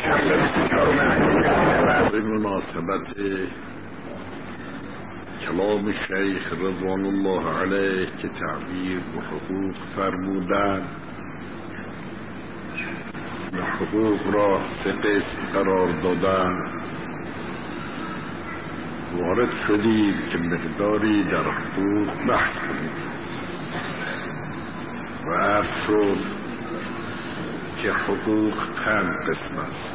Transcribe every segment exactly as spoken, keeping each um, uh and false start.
به مناسبت کلام شیخ رضوان الله علیه که تعبیر به حقوق فرمودند و حقوق را سه قسم قرار دادند، وارد شدیم که مقداری در حقوق بحث کنیم و عرض شد که حقوق پنج قسم است.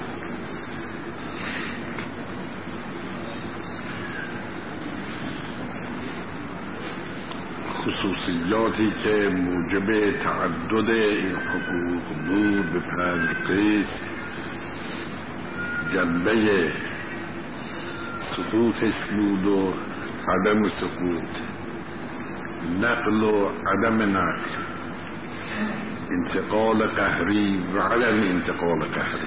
خصوصیاتی که موجب تعدد این حقوق بود به پنج قسم: جنبه سقوطش بود و عدم سقوط، نقل و عدم نقل، انتقال قهری و عدم انتقال قهری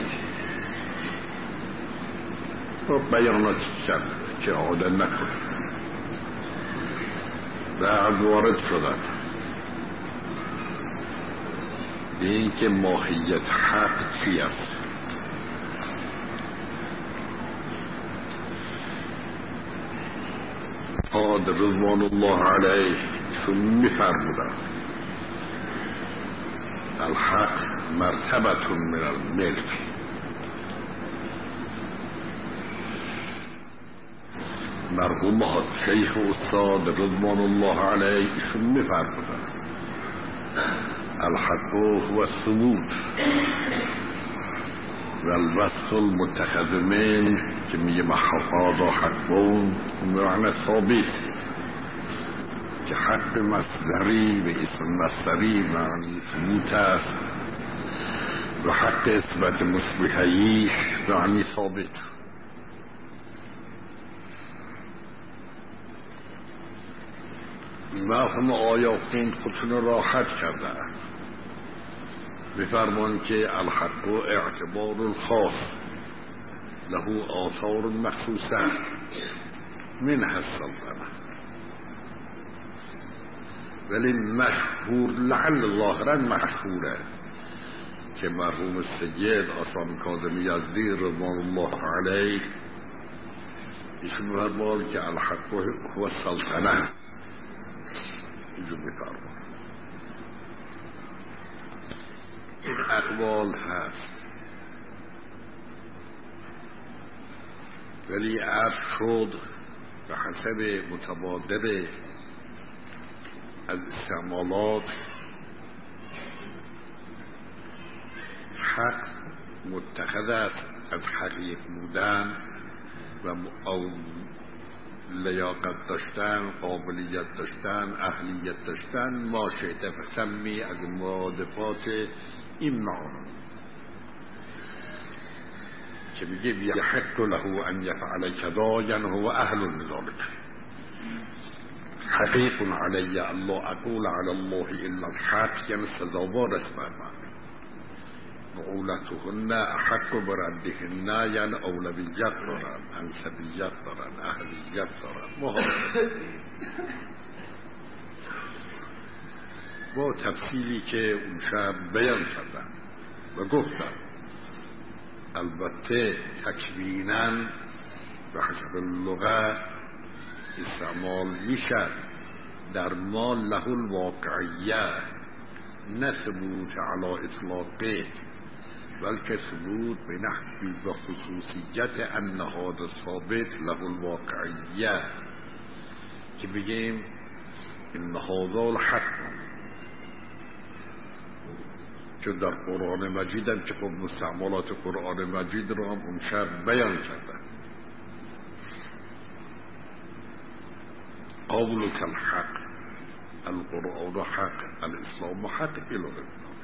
و بیانات شد که عادت نکنه. بعد وارد شدن به این که ماهیت حق چی است. قاد رضوان الله علیه شون میفرمودن الحق مرتبة من الملک. مرحوم شیخ استاد رضوان الله علیه ایشون میفرمودن الحق هو الثبوت و الوصف المتخذ من که میگه محفاظ حقون معنی ثابت که حق مصدری و اسم مصدری معنی ثبوت است و حق اثبات مشبهی معنی ثابت. مفهوم آیا خوند خودشون راحت کرده. بفرمان که الحق اعتبار الخاص له آثار مخصوصه من السلطنه، ولی مشهور لعل ظاهرا مشهوره که مرحوم سید آسان کاظمی یزدی رضوان الله علیه ایشون فرمود که الحق هو السلطنه. اینجور میفرمان این اقوال هست، ولی عرض شد به حسب متبادر از استعمالات حق متخذ است از حقیق بودن و او لیاقت داشتن، قابلیت داشتن، اهلیت داشتن، ما شئت فسمی از مرادفات این معانی که میگه یحق له ان یفعل کذا یعنی هو اهل لذلك. حقیق علی الله اقول علی الله الا الحق یعنی سزاوار است بر من. اولتهن احق بردهن یعنی اولویت دارن، انسبیت دارن، اهلیت دارن. با تفصیلی که اون شب بیان کردن و گفتن البته تکویناً به حسب اللغه استعمال میشد در ما له الواقعیه، نه ثبوت علی اطلاقه، بلکه ثبوت به نحوی و خصوصیت ان هذا ثابت له الواقعیه که بگیم ان هذا الحق. چون در قرآن مجید هم که خب مستعملات قرآن مجید رو هم اون شب بیان کردن قولک الحق، القرآن حق، الاسلام حق الى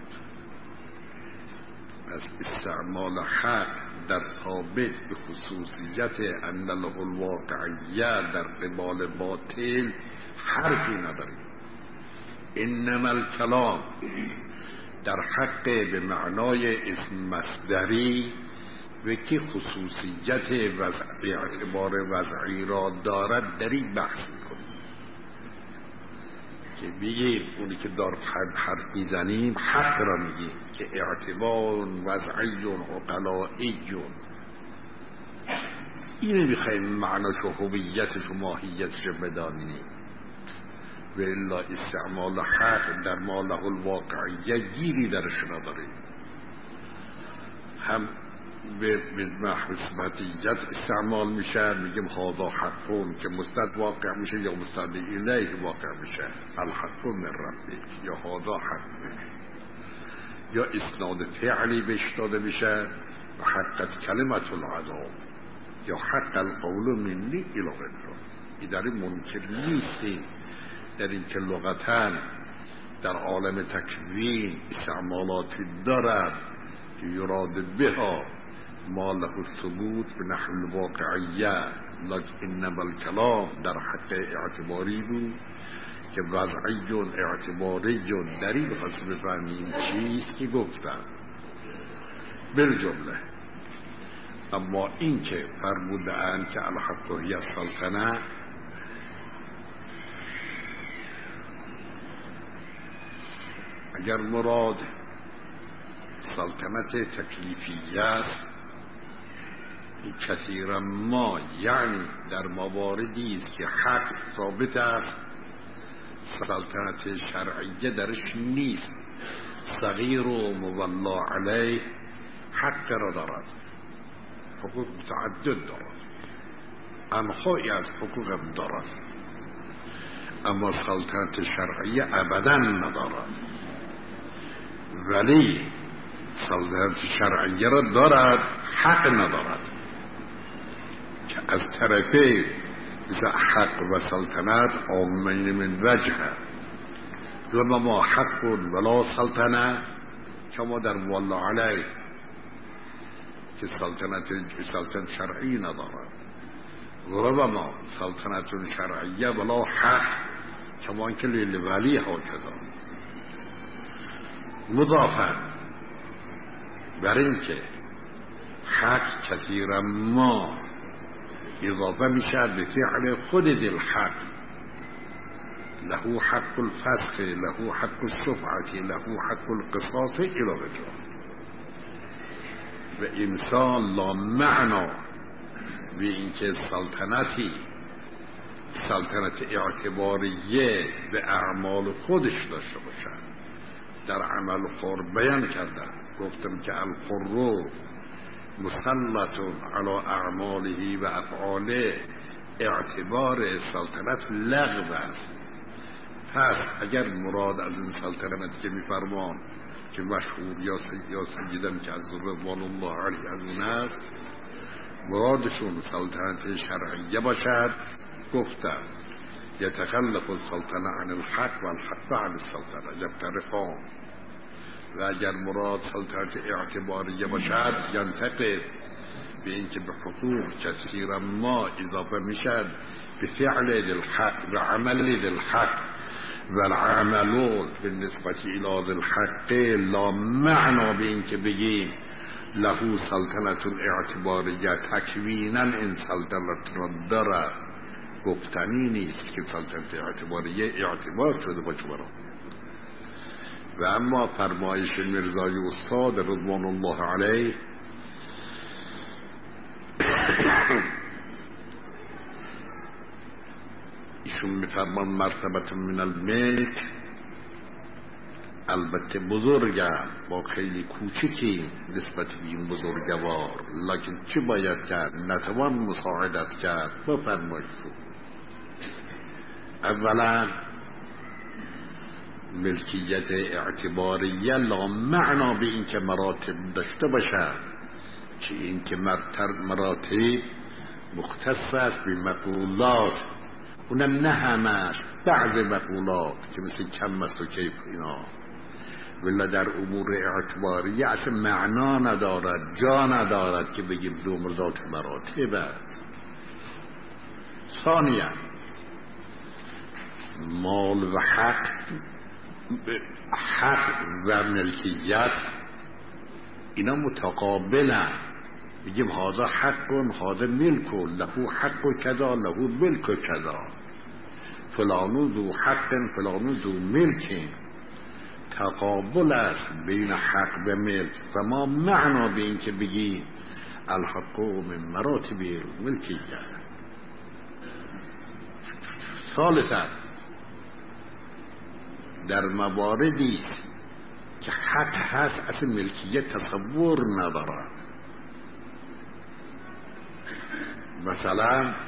از استعمال حق در ثابت به خصوصیت ان له الواقعیه در قبال باطل حرفی نداریم. انما الکلام در حق به معنای اسم مصدری و که خصوصیت وضعی اعتبار وضعی را دارد در این بحث کنیم که بگیم اونی که دار حرف میزنیم حق را میگیم که اعتبار وضعی عقلایی اینو میخوایم معناش و هویتش و ماهیتش بدانیم و الا استعمال حق در ما له الواقعیه گیری درش نداریم. هم به محو صفتیت استعمال میشه، میگیم هذا حقون که مستد واقع میشه یا مستد الیه واقع میشه، الحق من ربک یا هذا حق، یا اسناد فعلی بهش داده میشه و حقت کلمت العذاب یا حق القول منی الی غیره. این در این منکر نیستیم در این که لغتاً در عالم تکوین استعمالاتی دارد که یراد بها ما له ثبوت به نحو الواقعیه، لکن انما الکلام در حق اعتباری بود که وضعی و اعتباری در این خاص بفهمیم چیست که گفتن بالجمله. اما این که فرمودن که الحق هی السلطنه، اگر مراد سلطنت تکلیفیه است کثیرا ما یعنی در مواردی است که حق ثابت است سلطنت شرعیه درش نیست، صغیر و مولا علیه حق را دارد، حقوق متعدد دارد، انواعی از حقوق هم دارد، اما سلطنت شرعیه ابدا ندارد. ولی سلطنت شرعیه را دارد، حق ندارد که از طرفه مثل حق و سلطنت عامین من وجه و ما حق ولا سلطنه کما در والله علیه که سلطنت سلطنت شرعی ندارد و ما سلطنت شرعیه ولا حق کما که لیل ولی ها کدا مضافن بر این که حق کثیرا ما اضافه میشد به فعل خود دل حق، له حق الفسخ، له حق الشفعه، له حق القصاص الى غیره. و انسان لا معنا به اینکه سلطنتی سلطنت اعتباریه به اعمال خودش داشته باشد. در عمل خور بیان کردم، گفتم که الحر مسلط علی اعماله و افعاله، اعتبار سلطنت لغو است. پس اگر مراد از این سلطنت که میفرمان که مشهور یا سیدم که از رضوان الله علیه از اون است مرادشون سلطنت شرعیه باشد، گفتم یتخلف السلطنه عن الحق و الحق عن السلطنه یفترقان. و اگر مراد سلطنت اعتباریه باشد ینتقل به اینکه به حقوق کثیرا ما اضافه میشد به فعل الحق و عمل الحق و العملون به نسبت الى الحق لا معنا به اینکه بگیم له سلطنت اعتباریه تکوینا این سلطنت را دارد، گفتنی نیست که سلطنت اعتباریه اعتبار شده باشه برام. و اما فرمایش مرزای استاد رضوان الله علیه ایشون میفرمان مرتبت من الملک، البته بزرگه با خیلی کوچکی نسبت به این بزرگوار، لکن چی باید کرد؟ نتوان مساعدت کرد. بفرمایید اولا ملکیت اعتباریه لا معنا به این که مراتب داشته باشد، که این که مراتب مختص است به مقولات، اونم نه همش، بعض مقولات که مثل کم است و کیف اینا، ولی در امور اعتباریه اصلا معنا ندارد، جا ندارد که بگیم دو مرزات مراتب است. ثانیا مال و حق، حق و ملکیت اینا متقابلن، میگیم هذا حق هذا ملک، له حق کذا له ملک کذا. فلانو ذو حق فلانو ذو ملک، تقابل است بین حق و ملک و ما معنا به این که بگی الحق من مراتب ملکیت. ثالثا در مواردی که حق هست اصل ملکیت تصور ندارد، مثلا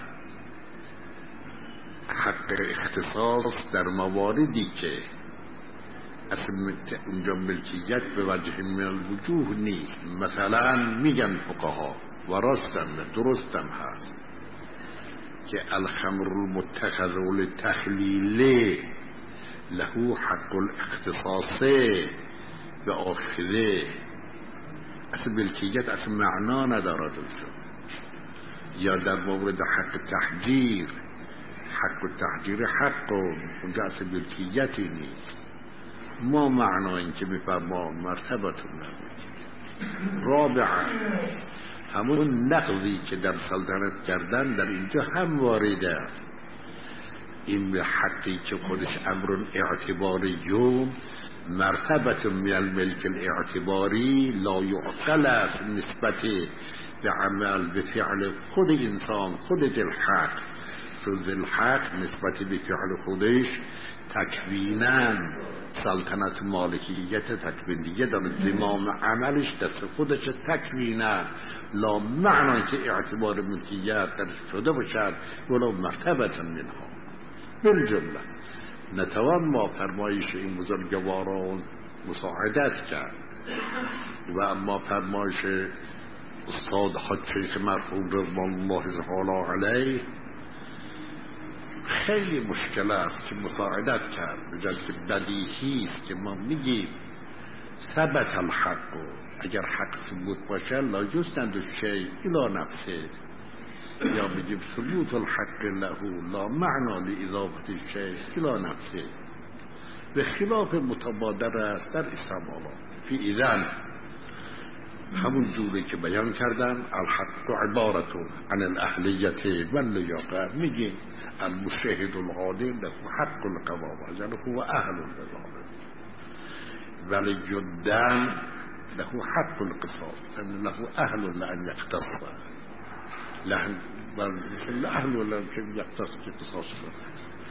حق اختصاص در مواردی که اصل اونجا ملکیت به وجه من الوجوه نیست، مثلا میگن فقها و راستم و درستم هست که الخمر المتخذ للتحلیل له حق الاختصاص به آخره، اصل ملکیت اصل معنا ندارد. یا در مورد حق تحجیر، حق و تحجیر حق و اونجا اصل ملکیتی نیست. ما معنا این که میفرما مرتبتون نبود. رابعا همون نقضی که در سلطنت کردن در اینجا هم وارده است. این به حقی که خودش امر اعتباریون مرتبت من الملک الاعتباری لا یعقل است نسبت به عمل به فعل خود انسان، خود الحق. چون الحق نسبت به فعل خودش تکویناً سلطنت مالکیت تکوینیه داره، زمام عملش دست خودش تکویناً، لا معنی که اعتبار ملکیت درش شده باشد ولو مرتبت منها. بالجمله نتوان ما فرمایش این بزرگواران مساعدت کرد و اما فرمایش استاد حج شیخ مرحوم رضوان الله تعالی علیه خیلی مشکل است که مساعدت کرد، بجای که بدیهی است که ما میگیم ثبت الحق، اگر حق ثبوت باشه لا یستند الشیء الی نفسه، یا میگیم ثبوت الحق له لا معنا لاضافه الشیء الی نفسه، به خلاف متبادر است در استعمالات. فی اذن همون جوری که بیان کردن الحق عبارت عن الاهلیت و اللیاقه، میگیم المشهد العادل له حق القوام یعنی هو اهل لذلك، ولی الدم له حق القصاص یعنی له اهل لان یقتص، لحن بل اهل لان یقتص که قصاص کنه.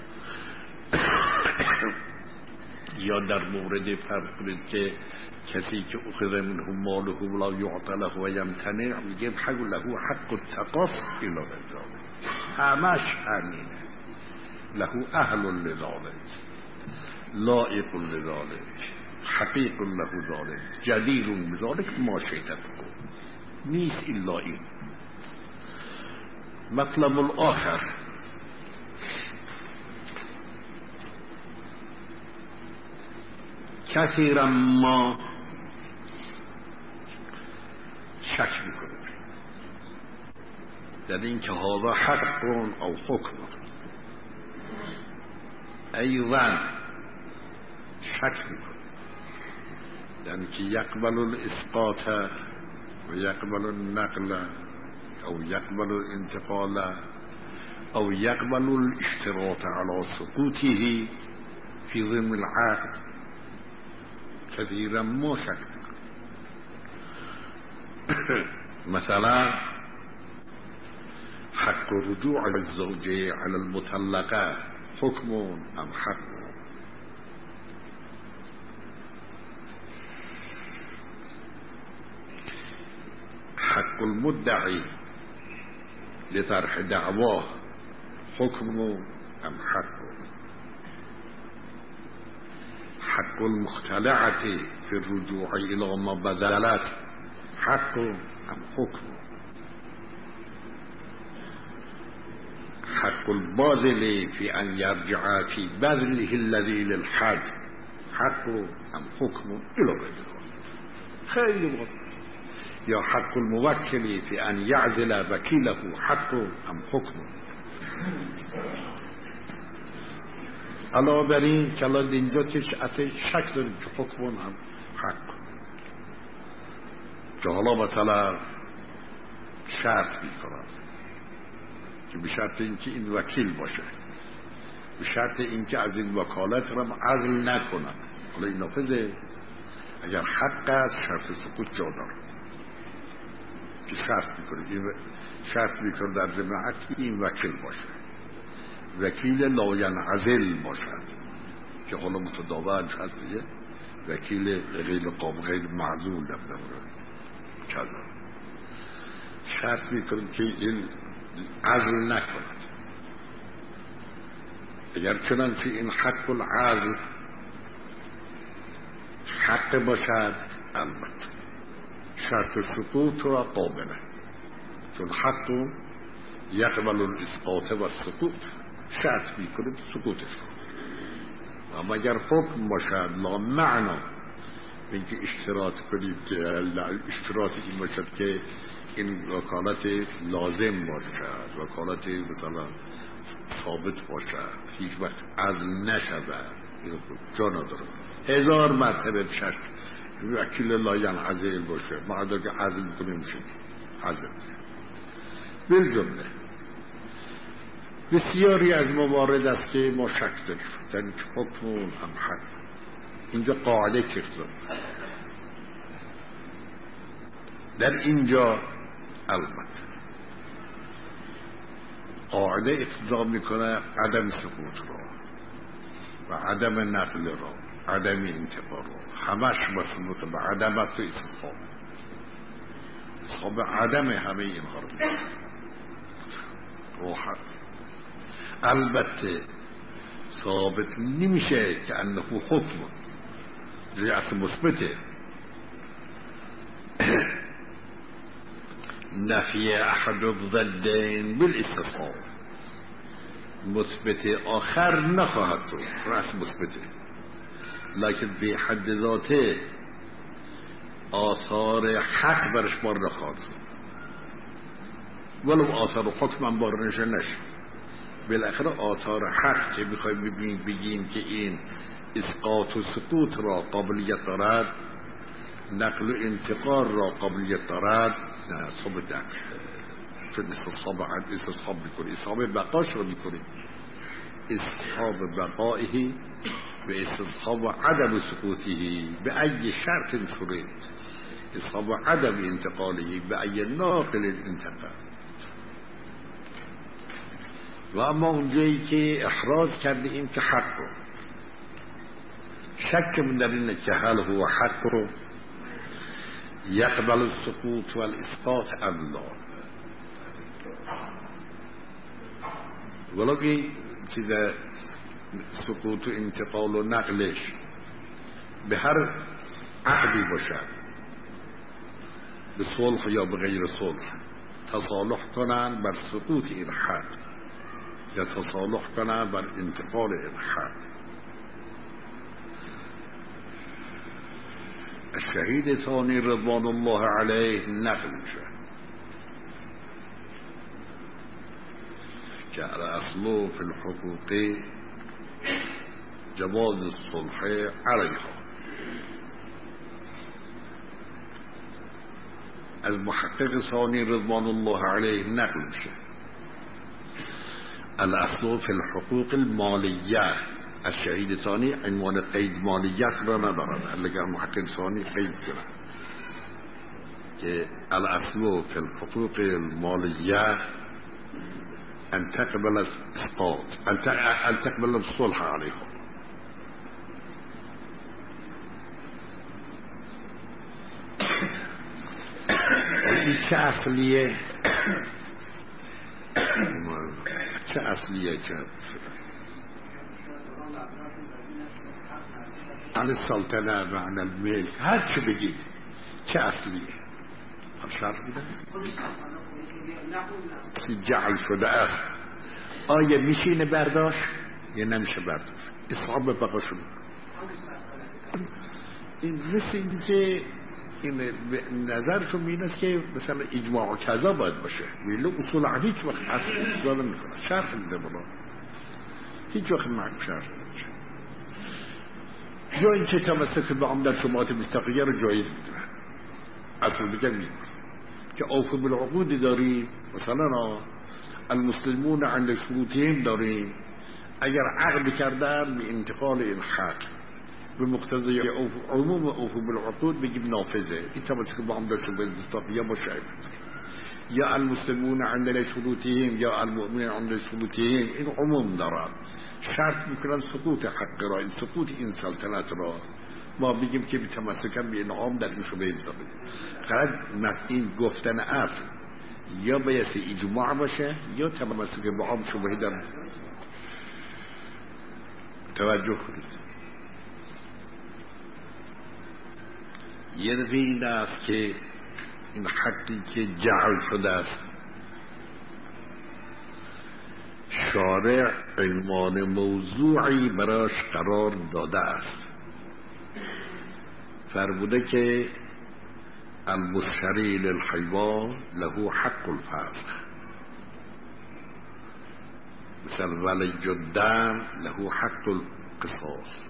یا در مورد فرض کنید که کسی که اخذ منه ماله ولا یعطى له و یمتنع، میگیم حق له حق التقص الی ذلك، همش همینه، له اهل لذلك لائق لذلك حقیق له ذلك جدیر بذلك ما شئت نیست الا این. مطلب الاخر کثیرا ما شک میکنه در این که هذا حق او حکم، ایضا شک میکنه یعنی که یقبل الاسقاط و یقبل النقل او یقبل الانتقال او یقبل الاشتراط على سقوطه فی ضمن العقد. كثيرا ما شك مثلا حق رجوع الزوجة على المطلقة حكم أم حق، حق المدعي لطرح دعواه حكم أم حق، حق المختلعة في الرجوع إلى ما بذلت حق أم حكم، حق الباذل في أن يرجع في بذله الذي للحد حق أم حكم إلى غير خير، يا حق الموكل في أن يعزل وكيله حق أم حكم. علاوه بر این کلام اینجا که اصلا شک داریم که حکمون هم حق، که حالا مثلا شرط میکنن که به شرط اینکه این وکیل باشه، به شرط اینکه از این وکالت را عزل نکنند. حالا این نافذه اگر حق است شرط سقوط جا داره که شرط میکنه، این شرط میکنه در ضمن این وکیل باشه، وکیل لاینعزل باشد که حالا متداول هست دیگه، وکیل غیر قابل غیر معزول در مورد کذا شرط میکنه که این عزل نکند. اگر چنانچه این حق العزل حق باشد البته شرط سقوط را قابله، چون حق یقبل الاسقاط و سقوط شرط میکنه سقوطش رو. اما اگر حکم باشد لا معنا اینکه اشتراط کنید که اشتراط این باشد که این وکالت لازم باشد، وکالت مثلا ثابت باشد، هیچ وقت عزل نشود، جا نداره. هزار مرتبه شرط وکیل لاینعزل باشه، بعد که عزل میکنه میشه عزل میشه. بالجمله بسیاری از موارد است که ما شک داریم در این حکم هم حق. اینجا قاعده اقتضا در اینجا البته قاعده اقتضا میکنه عدم سقوط را و عدم نقل را، عدم انتقال را، همش مسلوط به عدم است و استصحاب استصحاب عدم همه اینها رو راحت. البته ثابت نمیشه که انه حکم زی اصل مثبته نفی احد الضدین بالاستصحاب مثبت آخر نخواهد تو راست مثبته، لیکن به حد ذاته آثار حق برش بار نخواهد ولو آثار حکم هم بار نشه نشه. بالاخره آثار حق که بخوایم ببینیم بگیم که این اسقاط و سقوط را قابلیت دارد، نقل و انتقال را قابلیت دارد، نه ثابت نمیشه، چون استصحاب عد استصحاب میکنه، استصحاب بقاش رو میکنه، استصحاب بقائه و استصحاب عدم سقوطه به ای شرط شرط، استصحاب عدم انتقاله به ای ناقل انتقال. و اما اونجایی که احراز کرده این که حق رو شک من در اینه که هل هو حق رو یقبل السقوط و الاسقاط ام لا، ولو که چیز سقوط و انتقال و نقلش به هر عقدی باشد، به صلح یا به غیر صلح، تصالح کنن بر سقوط این حق یا تصالح کنن بر انتقال این حق. الشهید ثانی رضوان الله علیه نقل میشه که الاصل فی الحقوق جواز الصلح علیها. از محقق ثانی رضوان الله علیه نقل میشه الاصل فی الحقوق المالیه. از شهید ثانی عنوان قید مالیت را ندارد، اگر محقق ثانی قید کنه که الاصل فی الحقوق المالیه ان تقبل الاسقاط ان تقبل الصلح علیهم. این چه اصلیه چه اصلیه چه عن السلطنه و عن الملک، هر چه بگید چه اصلیه هم شرط میدن جعل شده است. آیا میشه برداشت یا نمیشه برداشت؟ اصحاب بقا شده این مثل این که این نظرشون این است که مثلا اجماع و کذا باید باشه، ویلو اصول عقلی هیچ وقت اصل اجازه نمیکنه، شرط میده بلا هیچ وقت معلوم شرط نمیشه. یا این که تمسک به عمل شبهات مستقیه رو جایز میدونن، اصلا دیگر میدونن که اوفو بالعقود داریم، مثلا المسلمون عند شروطهم داریم، اگر عقد کردن به انتقال این حق به مقتضای عموم اوفو بالعقود بگیم نافذه، این تمسک با هم داشته باید مستقیه باشه. یا المسلمون عند شروطهم یا المؤمنون عند شروطهم، این عموم دارد، شرط میکنن سقوط حق را، این سقوط این سلطنت را ما بگیم که به تمسکن به انعام در این شبه حساب. قرار این گفتن اصل یا باید اجماع باشه یا تمسک به عام شبه در توجه کنید. یه دفعه این است که این حقی که جعل شده است شارع عنوان موضوعی براش قرار داده است، فرموده که المشتری للحیوان له حق الفسخ، مثل ولی الدم له حق القصاص،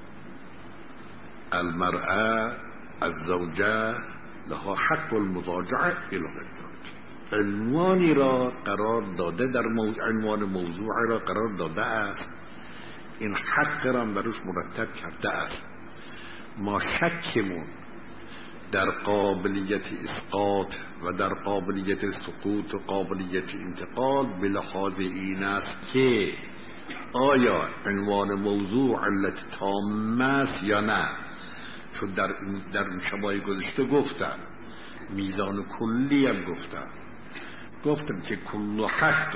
المرأة الزوجه لها حق المضاجعه الی غیر. عنوانی را قرار داده، در موضوع عنوان موضوع را قرار داده است، این حق را بروش مرتب کرده است. ما شکمون در قابلیت اسقاط و در قابلیت سقوط و قابلیت انتقال به لحاظ این است که آیا عنوان موضوع علت تامه است یا نه. چون در در اون شبای گذشته گفتم میزان کلی هم گفتم گفتم که کل حق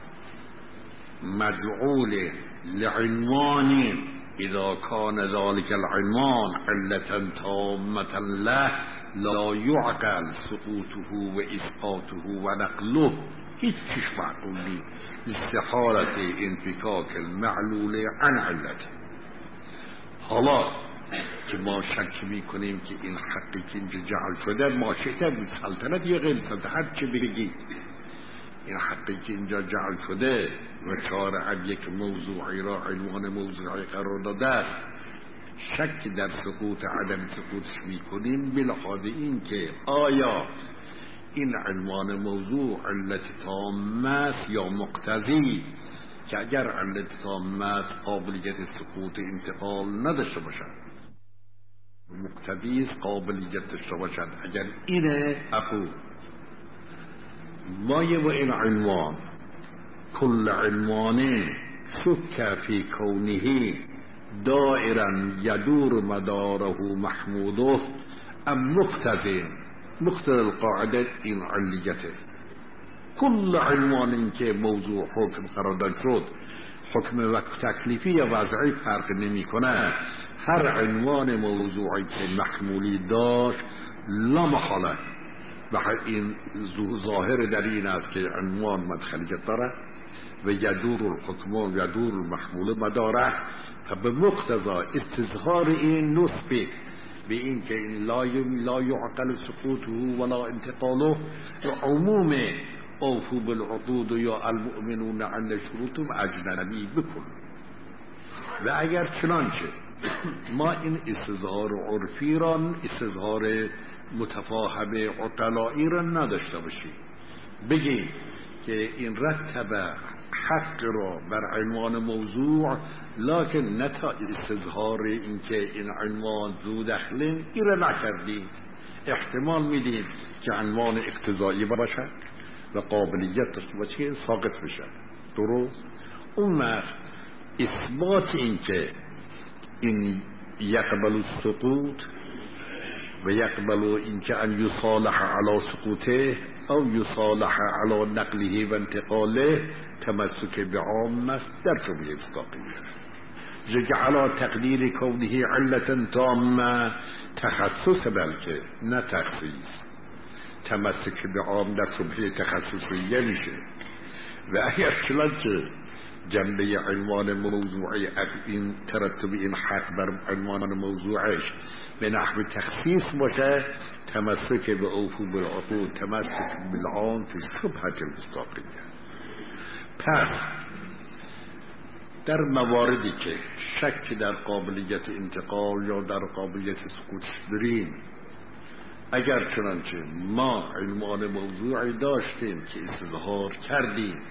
مجعول لعنوان اذا كان ذلك العنوان علة تامة له لا يعقل سقوطه و اسقاطه و نقله، هیچ چیش معقولی استحالت انفکاک المعلول عن علته. حالا که ما شک میکنیم که این حقی که اینجا جعل شده ما شکر سلطنت یا غیر سلطنت هر چه بگید، این حقی که اینجا جعل شده و شارع یک موضوعی را عنوان موضوعی قرار داده است، شک در سقوط عدم سقوطش میکنیم به لحاظ این که آیا این عنوان موضوع علت تامه است یا مقتضی، که اگر علت تامه است قابلیت سقوط انتقال نداشته باشد، مقتضی است قابلیت داشته باشد. اگر اینه اقول ما با این عنوان کل عنوان شک فی کونه دائرا یدور مداره محموده ام مقتضی مقتضی القاعده این علیته. کل عنوان که موضوع حکم قرار داده شد، حکم و تکلیفی یا وضعی فرق نمی کنه، هر عنوان موضوعی که محمولی داشت لا محاله و این ظاهر در این است که عنوان مدخلیت داره و یدور الحکم و یدور المحمول مداره و به مقتضا استظهار این نسبه به این که این لا لا یعقل سقوطه ولا انتقاله و عموم اوفو بالعقود یا المؤمنون عند شروطهم اجنبی بکن. و اگر چنانچه ما این استظهار عرفی را، استظهار متفاهم عقلائی را نداشته باشیم، بگیم که این رتب حق را بر عنوان موضوع لکن نتا استظهار این که این عنوان ذو دخلین این را نکردیم، احتمال میدیم که عنوان اقتضایی باشد و قابلیت داشته باشه که ساقط بشه. درست؟ اون وقت اثبات این که این یقبل السقوط و یقبل این که ان یصالح علی سقوطه او یصالح علی نقله و انتقاله تمسک به عام است در شبه مستقیمه. جعل تقدیر کونه علتا تامه تخصص بلکه نه تخصیص، تمسک به عام در شبه تخصصیه میشه. و اگر چنانچه جنبه عنوان موضوعی این ترتب این حق بر عنوان موضوعش به نحو تخصیص باشه، تمسک به اوفو بالعقود تمسک بالعام فی شبهة المستقیمه. پس در مواردی که شک در قابلیت انتقال یا در قابلیت سقوطش داریم، اگر چنانچه ما عنوان موضوعی داشتیم که استظهار کردیم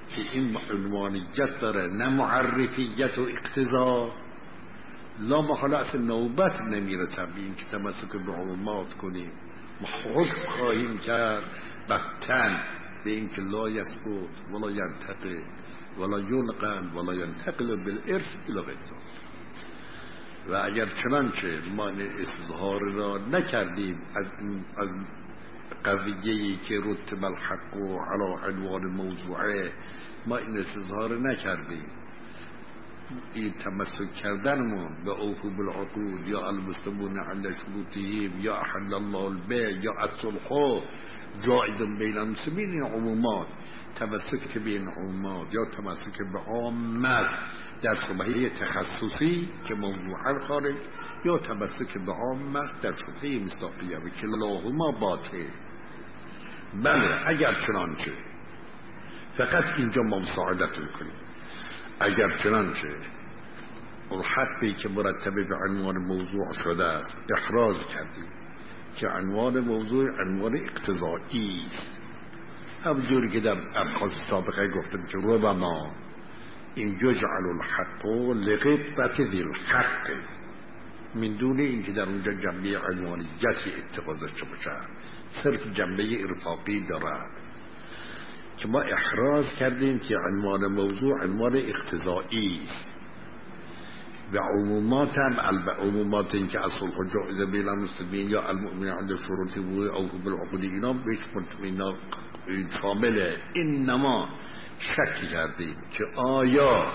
که این عنوانیت داره نه معرفیت و اقتضا، لا محاله اصلا نوبت نمیرسه به این که تمسک به عمومات کنیم. ما حکم خواهیم کرد بطن به این که لا یثبت ولا ینتقل ولا ینقل ولا ینتقل بالارث الی غیر. و اگر چنانچه ما اظهار را نکردیم از از قضیه‌ای که رتب الحق علی عنوان موضوعه، ما این اظهار نکردیم، این تمسک کردنمون به اوفوا بالعقود یا المسلمون عند شروطهم یا احل الله البیع یا الصلح جائز بین المسلمین، این عمومات تمسک که به این عمومات یا تمسک به عامت در شبهه تخصصی که موضوعا خارج یا تمسک به عامت در شبهه مصداقیه و کلاهما باطل. بله اگر چنانچه، فقط اینجا ما مساعدت میکنیم، اگر چنانچه اون حقی که مرتبه به عنوان موضوع شده است احراز کردیم که عنوان موضوع عنوان اقتضایی است، همونجوری که در ابحاث سابقه گفتم که ربما این یجعل الحق لغبت ذی الحق، من دون این که در اونجا جنبه عنوانیتی اتخاذ شده باشه، صرف جنبه ارفاقی دارد که ما احراز کردیم که عنوان موضوع عنوان اقتضایی است و عمومات هم عمومات این که اصل جائزه بین المسلمین یا المؤمنین عند شروط وقوع اوفوا بالعقود اینا بیش اینا شامله. انما شک کردیم که آیا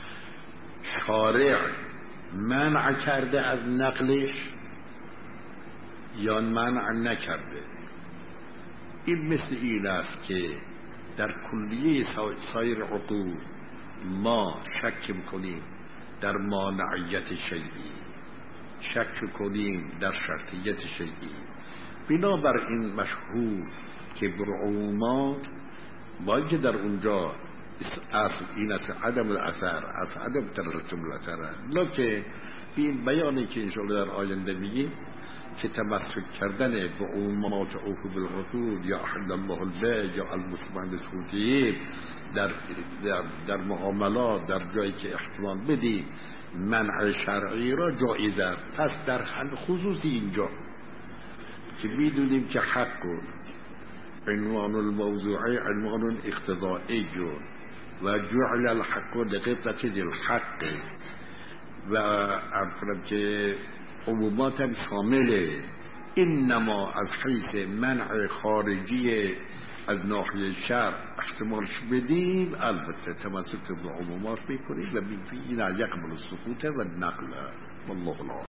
شارع منع کرده از نقلش یا منع نکرده. این مثل این است که در کلیه سایر عقود ما شک کنیم در مانعیت شیعی، شک کنیم در شرطیت شیعی، بنابر این مشهور که برعومات باید که در اونجا اصل این است عدم الاثر، از عدم ترتب الاثر، لکه این بیانی که انشاءالله در آینده میگیم که تمسک کردن به عمومات اوفوا بالعقود یا احل الله البیع یا المسلمین شروطهم در, در, در معاملات در جایی که احتمال بدیم منع شرعی را جایز است. پس در خصوصی اینجا که میدونیم که حق عنوان الموضوع عنوان اقتضایی و جعل الحق لغبت الحق و عرض کنم که عمومات هم شامله، انما از حیث منع خارجی از ناحیه شرع احتمالش بدیم البته تمسک به عمومات میکنیم و بین یقبل السکوت و نقل. والله اعلم.